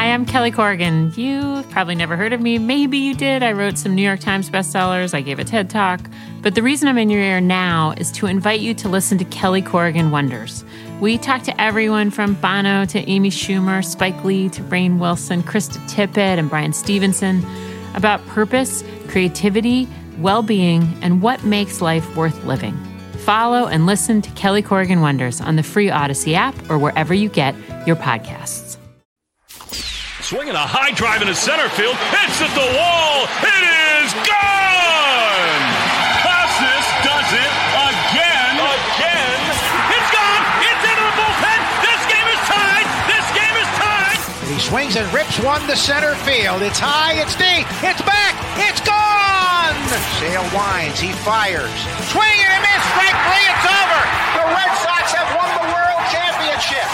Hi, I'm Kelly Corrigan. You've probably never heard of me. Maybe you did. I wrote some New York Times bestsellers. I gave a TED Talk. But the reason I'm in your ear now is to invite you to listen to Kelly Corrigan Wonders. We talk to everyone from Bono to Amy Schumer, Spike Lee to Rainn Wilson, Krista Tippett, and Brian Stevenson about purpose, creativity, well-being, and what makes life worth living. Follow and listen to Kelly Corrigan Wonders on the free Odyssey app or wherever you get your podcasts. Swinging a high drive into center field. Hits at the wall. It is gone! Costas does it again. It's gone! It's into the bullpen! This game is tied! He swings and rips one to center field. It's high, it's deep, it's back, it's gone! Sale winds, he fires. Swing and a miss, strike three, it's over! The Red Sox have won the World Championship!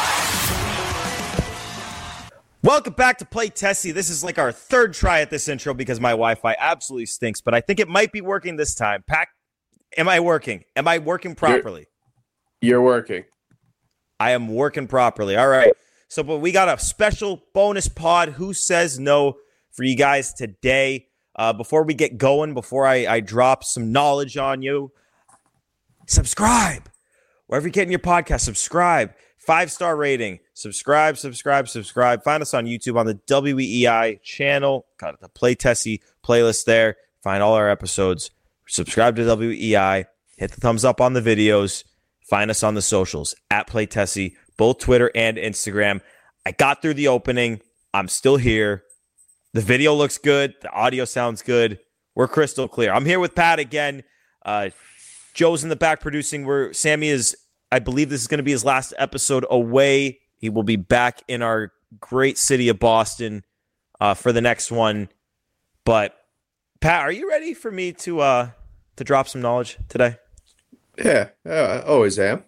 Welcome back to Play Tessie. This is like our third try at this intro because my Wi-Fi absolutely stinks, but I think it might be working this time. Pac, am I working? Am I working properly? You're working. I am working properly. All right. So, but we got a special bonus pod, Who Says No, for you guys today. Before we get going, before I drop some knowledge on you, subscribe. Wherever you're getting your podcast, subscribe. 5-star rating. Subscribe. Find us on YouTube on the WEEI channel. Got the Play Tessie playlist there. Find all our episodes. Subscribe to WEEI. Hit the thumbs up on the videos. Find us on the socials at Play Tessie, both Twitter and Instagram. I got through the opening. I'm still here. The video looks good. The audio sounds good. We're crystal clear. I'm here with Pat again. Joe's in the back producing. Sammy is, I believe this is going to be his last episode away. He will be back in our great city of Boston for the next one. But Pat, are you ready for me to drop some knowledge today? Yeah, always am.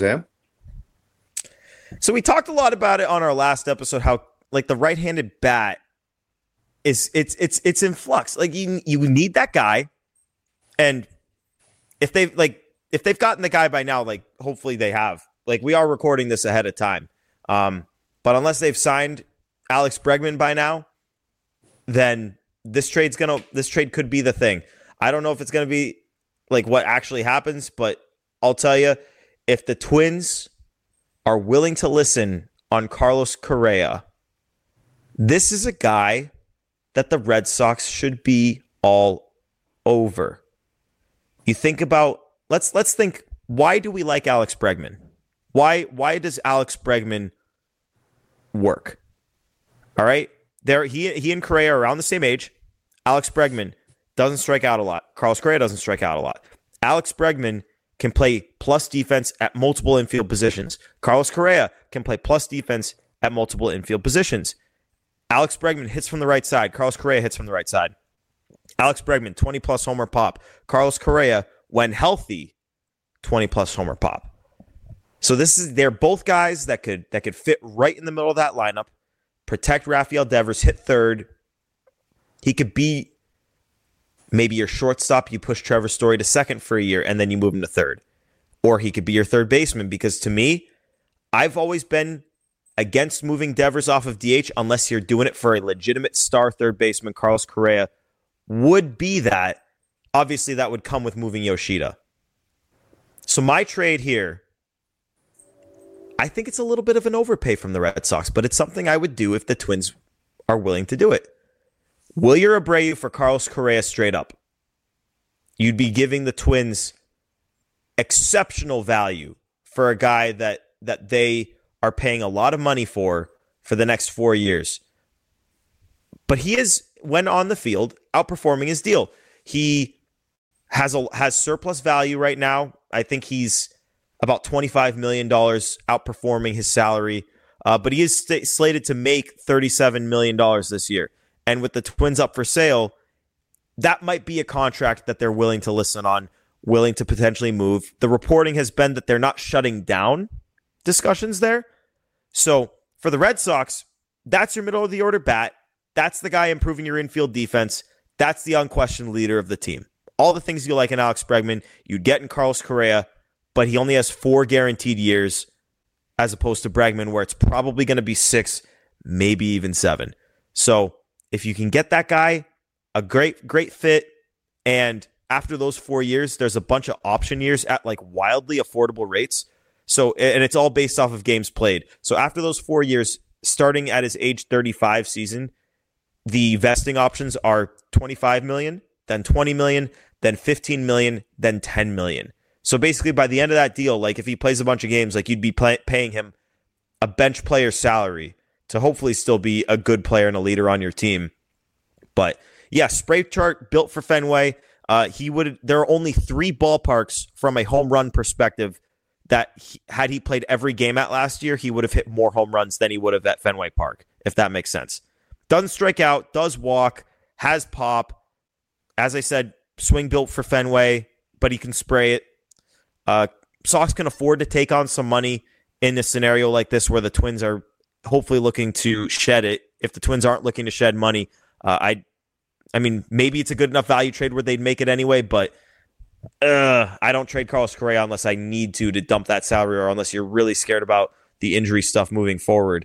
So we talked a lot about it on our last episode, how like the right-handed bat it's in flux. Like you need that guy, and if they've gotten the guy by now, like hopefully they have. Like we are recording this ahead of time, but unless they've signed Alex Bregman by now, then this trade could be the thing. I don't know if it's gonna be like what actually happens, but I'll tell you, if the Twins are willing to listen on Carlos Correa, this is a guy that the Red Sox should be all over. You think about, let's think, why do we like Alex Bregman? Why does Alex Bregman work? All right, he and Correa are around the same age. Alex Bregman doesn't strike out a lot. Carlos Correa doesn't strike out a lot. Alex Bregman can play plus defense at multiple infield positions. Carlos Correa can play plus defense at multiple infield positions. Alex Bregman hits from the right side. Carlos Correa hits from the right side. Alex Bregman, 20-plus homer pop. Carlos Correa, when healthy, 20-plus homer pop. So they're both guys that could fit right in the middle of that lineup, protect Rafael Devers, hit third. He could be maybe your shortstop. You push Trevor Story to second for a year, and then you move him to third. Or he could be your third baseman, because to me, I've always been against moving Devers off of DH unless you're doing it for a legitimate star third baseman. Carlos Correa would be that. Obviously, that would come with moving Yoshida. So my trade here, I think it's a little bit of an overpay from the Red Sox, but it's something I would do if the Twins are willing to do it. Wilyer Abreu for Carlos Correa straight up. You'd be giving the Twins exceptional value for a guy that they are paying a lot of money for the next 4 years. But he is, when on the field, outperforming his deal. He has surplus value right now. I think he's about $25 million outperforming his salary. But he is slated to make $37 million this year. And with the Twins up for sale, that might be a contract that they're willing to listen on, willing to potentially move. The reporting has been that they're not shutting down discussions there. So for the Red Sox, that's your middle of the order bat. That's the guy improving your infield defense. That's the unquestioned leader of the team. All the things you like in Alex Bregman, you'd get in Carlos Correa, but he only has 4 guaranteed years as opposed to Bregman, where it's probably going to be 6, maybe even 7. So if you can get that guy, a great fit, and after those 4 years, there's a bunch of option years at like wildly affordable rates. So, and it's all based off of games played. So after those 4 years, starting at his age 35 season, the vesting options are 25 million, then 20 million, then 15 million, then 10 million. So basically by the end of that deal, like if he plays a bunch of games, like you'd be paying him a bench player salary to hopefully still be a good player and a leader on your team. But yeah, spray chart built for Fenway. There are only 3 ballparks from a home run perspective that had he played every game at last year, he would have hit more home runs than he would have at Fenway Park, if that makes sense. Doesn't strike out, does walk, has pop. As I said, swing built for Fenway, but he can spray it. Sox can afford to take on some money in a scenario like this where the Twins are hopefully looking to shed it. If the Twins aren't looking to shed money, I mean, maybe it's a good enough value trade where they'd make it anyway, but I don't trade Carlos Correa unless I need to dump that salary or unless you're really scared about the injury stuff moving forward.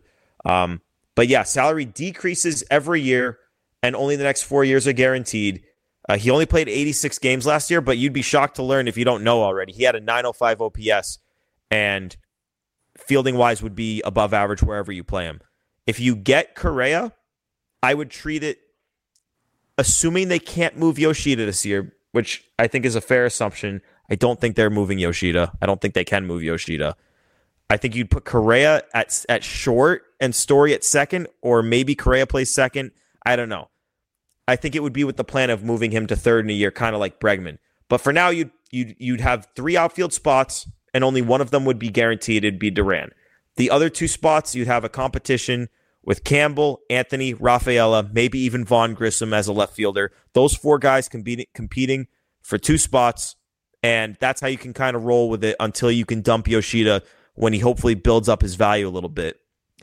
But yeah, salary decreases every year and only the next 4 years are guaranteed. He only played 86 games last year, but you'd be shocked to learn if you don't know already. He had a 905 OPS and fielding-wise would be above average wherever you play him. If you get Correa, I would treat it, assuming they can't move Yoshida this year, which I think is a fair assumption. I don't think they're moving Yoshida. I don't think they can move Yoshida. I think you'd put Correa at short and Story at second, or maybe Correa plays second. I don't know. I think it would be with the plan of moving him to third in a year, kind of like Bregman. But for now, you'd have 3 outfield spots, and only one of them would be guaranteed. It'd be Duran. The other 2 spots, you'd have a competition with Campbell, Anthony, Rafaela, maybe even Vaughn Grissom as a left fielder. Those 4 guys competing for 2 spots, and that's how you can kind of roll with it until you can dump Yoshida when he hopefully builds up his value a little bit.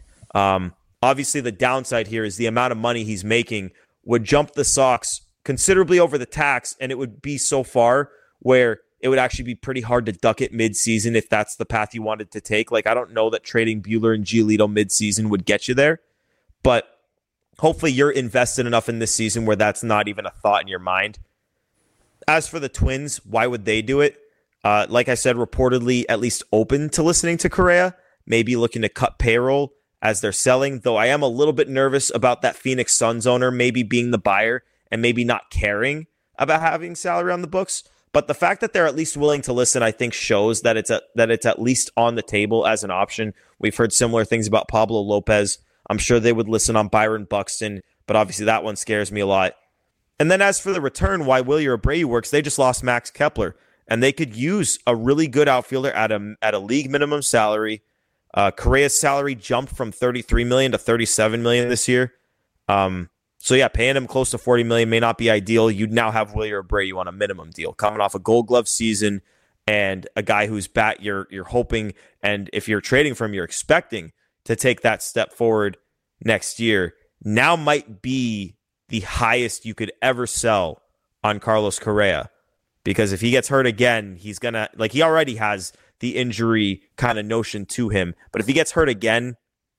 Obviously, the downside here is the amount of money he's making would jump the Sox considerably over the tax, and it would be so far where it would actually be pretty hard to duck it mid-season if that's the path you wanted to take. Like, I don't know that trading Buehler and Giolito mid-season would get you there, but hopefully you're invested enough in this season where that's not even a thought in your mind. As for the Twins, why would they do it? Like I said, reportedly at least open to listening to Correa, maybe looking to cut payroll as they're selling, though I am a little bit nervous about that Phoenix Suns owner maybe being the buyer and maybe not caring about having salary on the books. But the fact that they're at least willing to listen, I think, shows that it's at least on the table as an option. We've heard similar things about Pablo Lopez. I'm sure they would listen on Byron Buxton, but obviously that one scares me a lot. And then as for the return, why Wilyer Abreu works, they just lost Max Kepler, and they could use a really good outfielder at a league minimum salary. Correa's salary jumped from $33 million to $37 million this year. So yeah, paying him close to $40 million may not be ideal. You'd now have Wilyer Abreu on a minimum deal, coming off a Gold Glove season, and a guy who's you're hoping, and if you're trading for him, you're expecting to take that step forward next year. Now might be the highest you could ever sell on Carlos Correa, because if he gets hurt again, he's gonna, like, he already has the injury kind of notion to him, but if he gets hurt again,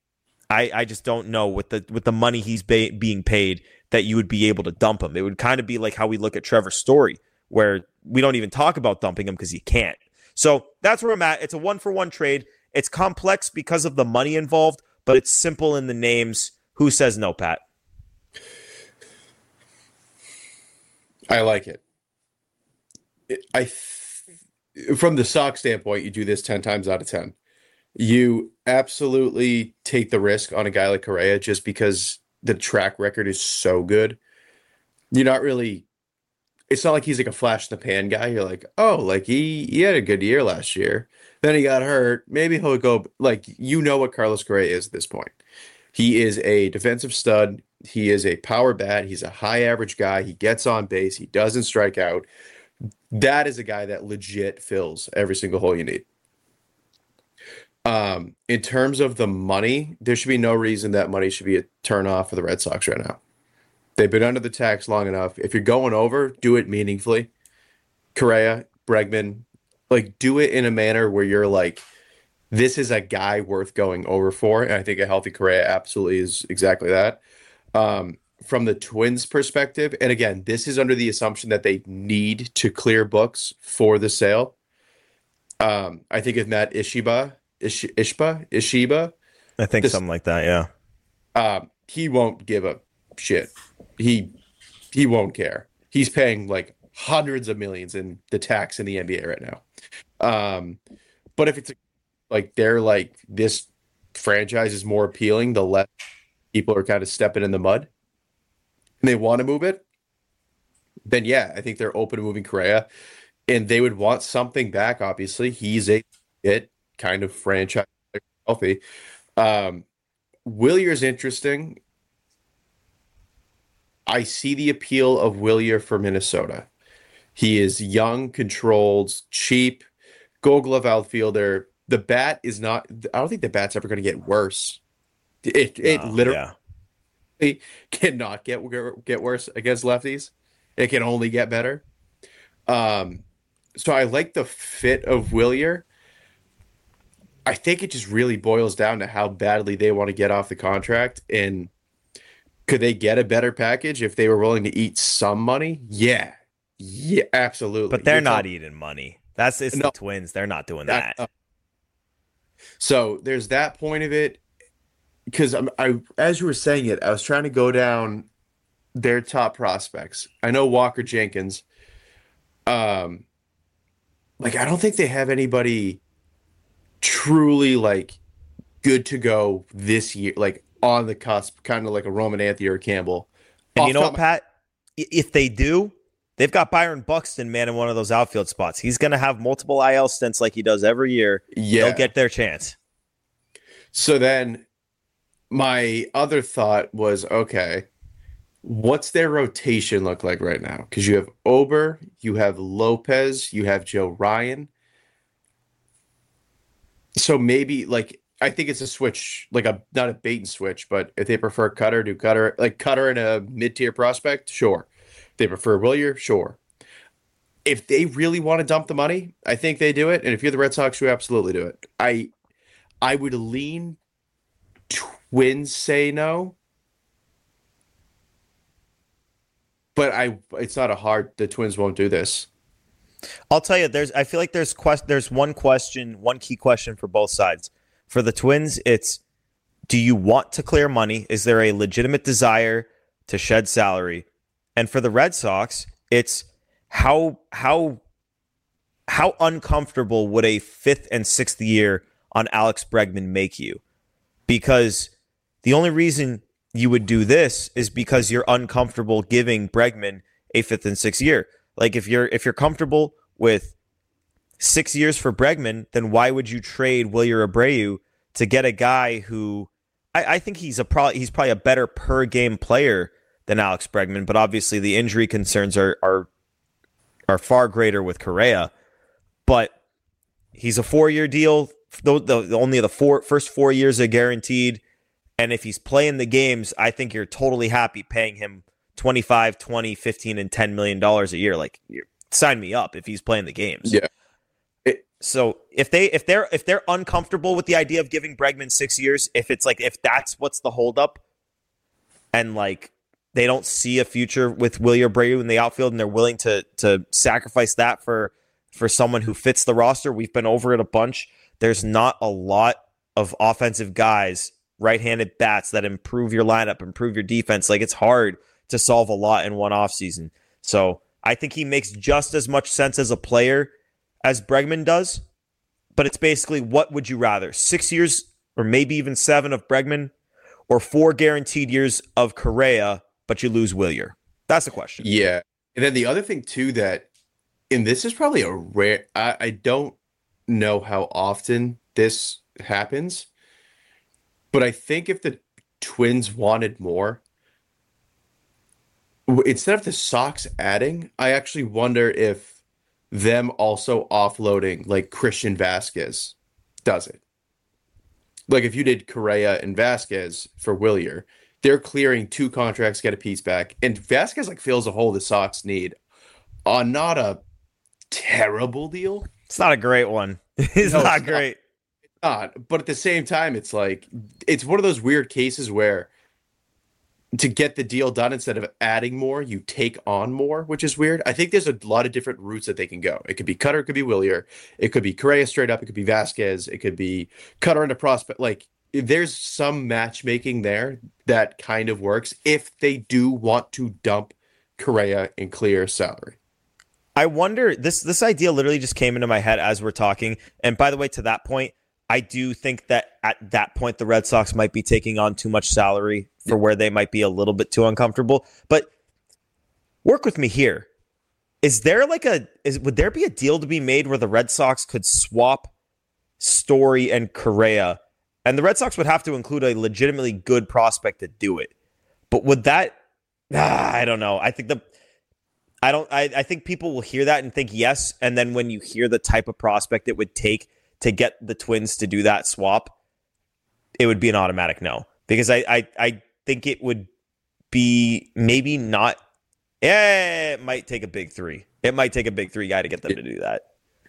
I just don't know with the money he's being paid that you would be able to dump him. It would kind of be like how we look at Trevor Story, where we don't even talk about dumping him because you can't. So that's where I'm at. It's a 1-for-1 trade. It's complex because of the money involved, but it's simple in the names. Who says no, Pat? I like it. From the Sox standpoint, you do this 10 times out of 10. You absolutely take the risk on a guy like Correa just because the track record is so good. You're not really, it's not like he's like a flash in the pan guy. You're like, oh, like he had a good year last year. Then he got hurt. Maybe he'll go, like, you know what Carlos Correa is at this point. He is a defensive stud. He is a power bat. He's a high average guy. He gets on base. He doesn't strike out. That is a guy that legit fills every single hole you need. In terms of the money, there should be no reason that money should be a turnoff for the Red Sox right now. They've been under the tax long enough. If you're going over, do it meaningfully. Correa, Bregman, like, do it in a manner where you're like, this is a guy worth going over for. And I think a healthy Correa absolutely is exactly that. From the Twins' perspective, and again, this is under the assumption that they need to clear books for the sale. I think if Matt Ishiba, I think something like that, yeah. He won't give a shit. He won't care. He's paying like hundreds of millions in the tax in the NBA right now. But if it's like they're like this franchise is more appealing, the less people are kind of stepping in the mud and they want to move it, then yeah, I think they're open to moving Correa, and they would want something back. Obviously, he's a kind of franchise healthy. Willier's interesting. I see the appeal of Willier for Minnesota. He is young, controlled, cheap, Gold Glove outfielder. The bat is not. I don't think the bat's ever going to get worse. It literally cannot get worse against lefties. It can only get better. So I like the fit of Willier. I think it just really boils down to how badly they want to get off the contract, and could they get a better package if they were willing to eat some money? Yeah, absolutely. But they're not eating money. The Twins. They're not doing that. So there's that point of it. Because as you were saying it, I was trying to go down their top prospects. I know Walker Jenkins. I don't think they have anybody truly like good to go this year, like on the cusp, kind of like a Roman Anthony or Campbell. And you know what, Pat? If they do, they've got Byron Buxton, man, in one of those outfield spots. He's going to have multiple IL stints like he does every year. Yeah. They'll get their chance. So then my other thought was, okay, what's their rotation look like right now? Because you have Ober, you have Lopez, you have Joe Ryan. So maybe, I think it's a switch, not a bait and switch, but if they prefer Cutter, do Cutter, Cutter and a mid-tier prospect, sure. If they prefer Willier, sure. If they really want to dump the money, I think they do it. And if you're the Red Sox, you absolutely do it. I would lean Twins say no. But it's not the Twins won't do this. I'll tell you, I feel like there's one key question for both sides. For the Twins, it's, do you want to clear money? Is there a legitimate desire to shed salary? And for the Red Sox, it's how uncomfortable would a 5th and 6th year on Alex Bregman make you? Because the only reason you would do this is because you're uncomfortable giving Bregman a 5th and 6th year. Like if you're comfortable with 6 years for Bregman, then why would you trade Wilyer Abreu to get a guy who I think he's probably a better per game player than Alex Bregman, but obviously the injury concerns are far greater with Correa. But he's a 4-year deal. Only the first 4 years are guaranteed. And if he's playing the games, I think you're totally happy paying him $25, $20, $15, and $10 million a year. Sign me up if he's playing the games. Yeah. So if they're uncomfortable with the idea of giving Bregman 6 years, if that's what's the holdup, and they don't see a future with Wilyer Abreu in the outfield, and they're willing to sacrifice that for someone who fits the roster, we've been over it a bunch. There's not a lot of offensive guys, right-handed bats that improve your lineup, improve your defense. It's hard to solve a lot in one offseason. So I think he makes just as much sense as a player as Bregman does, but it's basically, what would you rather? 6 years or maybe even 7 of Bregman, or 4 guaranteed years of Correa, but you lose Wilyer? That's the question. Yeah. And then the other thing too, and this is probably a rare, I don't know how often this happens, but I think if the Twins wanted more, instead of the Sox adding, I actually wonder if them also offloading Christian Vasquez does it. If you did Correa and Vasquez for Wilyer, they're clearing 2 contracts, get a piece back. And Vasquez fills a hole the Sox need on not a terrible deal. It's not a great one. It's not great. not. But at the same time, it's like it's one of those weird cases where to get the deal done, instead of adding more, you take on more, which is weird. I think there's a lot of different routes that they can go. It could be Cutter, it could be Willier, it could be Correa straight up, it could be Vasquez, it could be Cutter into prospect. Like there's some matchmaking there that kind of works if they do want to dump Correa and clear salary. I wonder, this idea literally just came into my head as we're talking. And by the way, to that point, I do think that at that point, the Red Sox might be taking on too much salary for where they might be a little bit too uncomfortable. But work with me here. Would there be a deal to be made where the Red Sox could swap Story and Correa? And the Red Sox would have to include a legitimately good prospect to do it. But would that, I don't know. I think people will hear that and think yes. And then when you hear the type of prospect it would take to get the Twins to do that swap, it would be an automatic no. Because I think it would be maybe not. Yeah, it might take a big three. It might take a big three guy to get them to do that.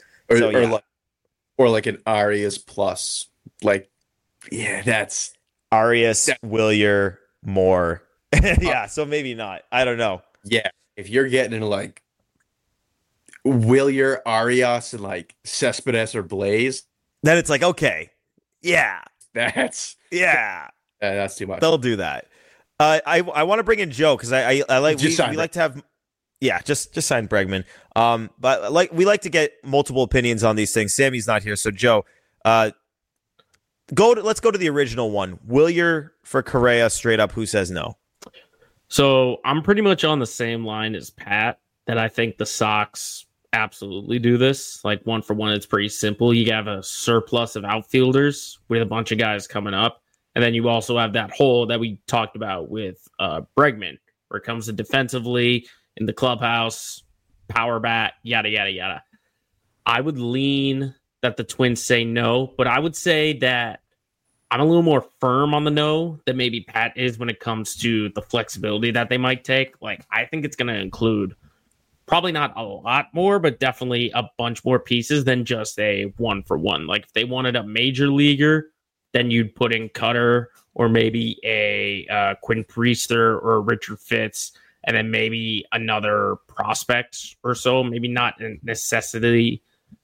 Or like an Arias plus. Like, yeah, that's Arias, Willier, Moore. Yeah, so maybe not. I don't know. Yeah, if you're getting into like Willier, Arias, and like Cespedes or Blaze, then it's like, okay, yeah, that's too much. They'll do that. I want to bring in Joe because I like we like to have just sign Bregman. But we like to get multiple opinions on these things. Sammy's not here, so Joe, let's go to the original one. Willier for Correa straight up. Who says no? So I'm pretty much on the same line as Pat that I think the Sox absolutely do this. Like 1-for-1, it's pretty simple. You have a surplus of outfielders with a bunch of guys coming up. And then you also have that hole that we talked about with Bregman, where it comes to defensively, in the clubhouse, power bat, yada, yada, yada. I would lean that the Twins say no, but I would say that I'm a little more firm on the no than maybe Pat is when it comes to the flexibility that they might take. Like, I think it's going to include probably not a lot more, but definitely a bunch more pieces than just a 1-for-1. Like, if they wanted a major leaguer, then you'd put in Cutter or maybe a Quinn Priester or a Richard Fitz, and then maybe another prospect or so. Maybe not necessarily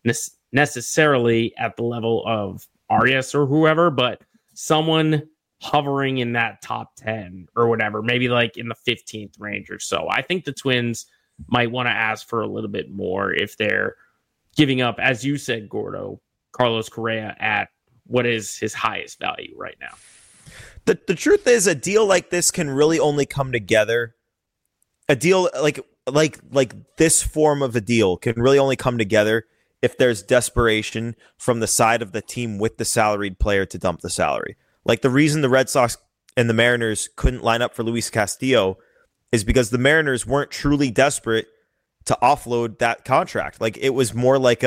at the level of Arias or whoever, but someone hovering in that top 10 or whatever, maybe like in the 15th range or so. I think the Twins might want to ask for a little bit more if they're giving up, as you said, Gordo, Carlos Correa at what is his highest value right now. The truth is, a deal like this can really only come together. A deal like this form of a deal can really only come together if there's desperation from the side of the team with the salaried player to dump the salary. Like, the reason the Red Sox and the Mariners couldn't line up for Luis Castillo is because the Mariners weren't truly desperate to offload that contract. Like, it was more like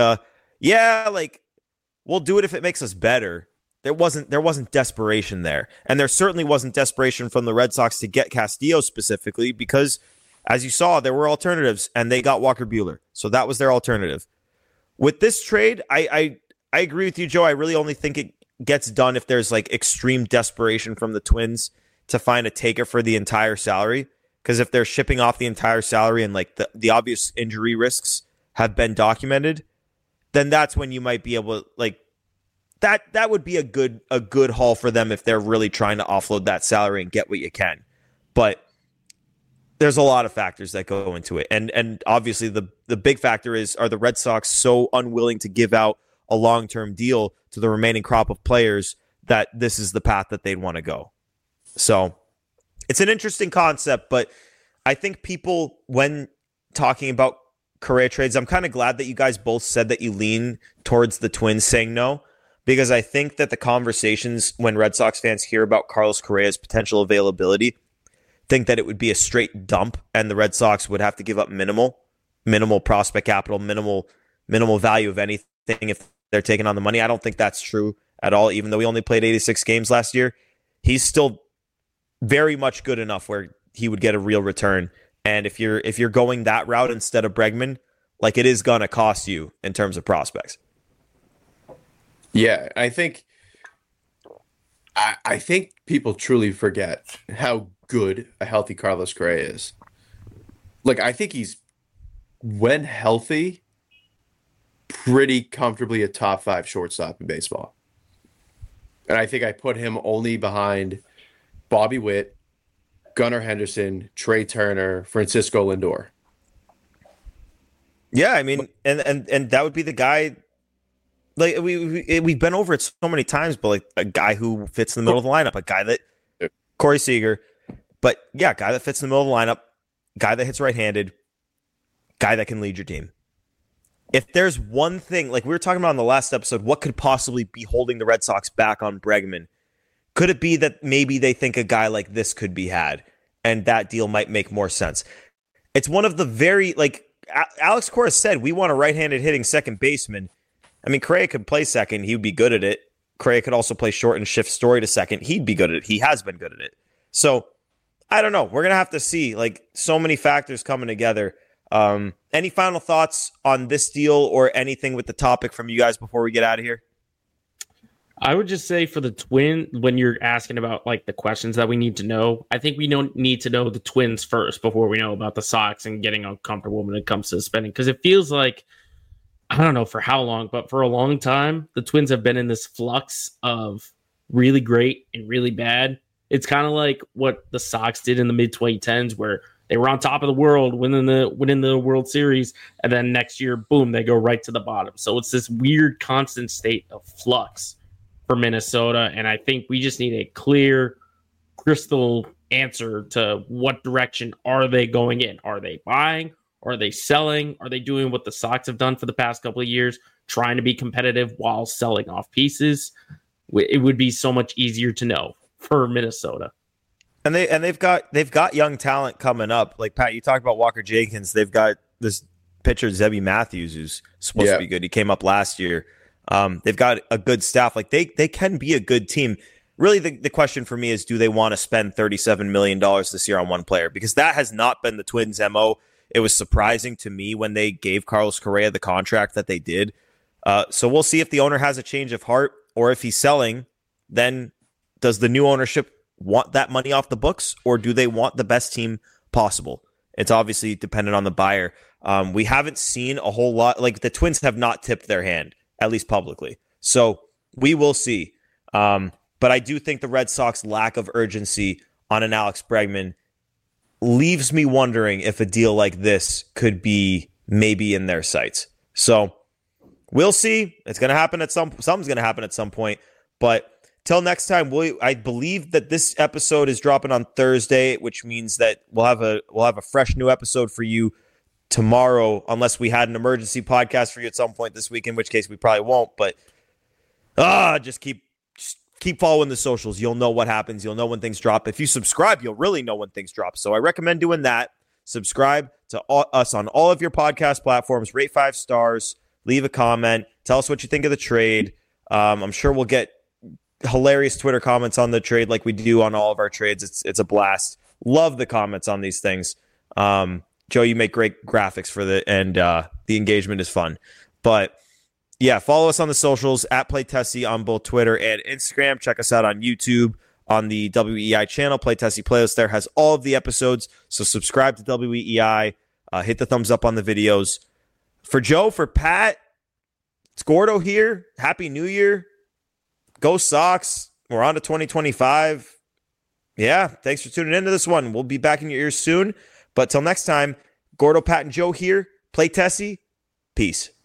we'll do it if it makes us better. There wasn't desperation there. And there certainly wasn't desperation from the Red Sox to get Castillo specifically because, as you saw, there were alternatives, and they got Walker Buehler. So that was their alternative. With this trade, I agree with you, Joe. I really only think it gets done if there's like extreme desperation from the Twins to find a taker for the entire salary. Because if they're shipping off the entire salary and like the obvious injury risks have been documented, then that's when you might be able to, like, that would be a good haul for them if they're really trying to offload that salary and get what you can. But there's a lot of factors that go into it. And obviously the big factor is, are the Red Sox so unwilling to give out a long-term deal to the remaining crop of players that this is the path that they'd want to go? So it's an interesting concept, but I think people, when talking about Correa trades, I'm kind of glad that you guys both said that you lean towards the Twins saying no, because I think that the conversations when Red Sox fans hear about Carlos Correa's potential availability think that it would be a straight dump and the Red Sox would have to give up minimal prospect capital, minimal value of anything if they're taking on the money. I don't think that's true at all. Even though he only played 86 games last year, he's still very much good enough where he would get a real return. And if you're going that route instead of Bregman, like, it is gonna cost you in terms of prospects. Yeah, I think I think people truly forget how good a healthy Carlos Correa is. Like, I think he's, when healthy, pretty comfortably a top 5 shortstop in baseball. And I think I put him only behind Bobby Witt, Gunnar Henderson, Trey Turner, Francisco Lindor. Yeah, I mean, and that would be the guy. Like we've been over it so many times, but like a guy who fits in the middle of the lineup, a guy that Corey Seager, but yeah, guy that fits in the middle of the lineup, guy that hits right-handed, guy that can lead your team. If there's one thing, like we were talking about in the last episode, what could possibly be holding the Red Sox back on Bregman? Could it be that maybe they think a guy like this could be had, and that deal might make more sense? It's one of the very, like Alex Cora said, we want a right-handed hitting second baseman. I mean, Correa could play second. He would be good at it. Correa could also play short and shift Story to second. He'd be good at it. He has been good at it. So, I don't know. We're going to have to see. Like, so many factors coming together. Any final thoughts on this deal or anything with the topic from you guys before we get out of here? I would just say for the Twin, when you're asking about like the questions that we need to know, I think we don't need to know the Twins first before we know about the Sox and getting uncomfortable when it comes to spending. Because it feels like, I don't know for how long, but for a long time, the Twins have been in this flux of really great and really bad. It's kind of like what the Sox did in the mid 2010s, where they were on top of the world, winning the World Series, and then next year, boom, they go right to the bottom. So it's this weird constant state of flux for Minnesota, and I think we just need a clear, crystal answer to what direction are they going in. Are they buying? Are they selling? Are they doing what the Sox have done for the past couple of years, trying to be competitive while selling off pieces? It would be so much easier to know for Minnesota. And they've got young talent coming up. Like Pat, you talked about Walker Jenkins. They've got this pitcher Zebby Matthews who's supposed to be good. He came up last year. They've got a good staff. Like they can be a good team. Really, the question for me is, do they want to spend $37 million this year on one player? Because that has not been the Twins' MO. It was surprising to me when they gave Carlos Correa the contract that they did. So we'll see if the owner has a change of heart, or if he's selling, then does the new ownership want that money off the books, or do they want the best team possible? It's obviously dependent on the buyer. We haven't seen a whole lot. Like the Twins have not tipped their hand, at least publicly. So we will see. But I do think the Red Sox lack of urgency on an Alex Bregman leaves me wondering if a deal like this could be maybe in their sights. So we'll see. It's going to happen something's going to happen at some point. But till next time, I believe that this episode is dropping on Thursday, which means that we'll have a fresh new episode for you tomorrow, unless we had an emergency podcast for you at some point this week, in which case we probably won't. But just keep following the socials. You'll know what happens. You'll know when things drop. If you subscribe, you'll really know when things drop. So I recommend doing that. Subscribe to us on all of your podcast platforms. Rate 5 stars. Leave a comment. Tell us what you think of the trade. I'm sure we'll get hilarious Twitter comments on the trade like we do on all of our trades. It's a blast. Love the comments on these things. Joe, you make great graphics for and the engagement is fun. But yeah, follow us on the socials at PlayTessie on both Twitter and Instagram. Check us out on YouTube on the WEI channel. PlayTessie Playlist there has all of the episodes. So subscribe to WEI. Hit the thumbs up on the videos. For Joe, for Pat, it's Gordo here. Happy New Year. Go Sox. We're on to 2025. Yeah, thanks for tuning into this one. We'll be back in your ears soon. But till next time, Gordo, Pat, and Joe here. PlayTessie. Peace.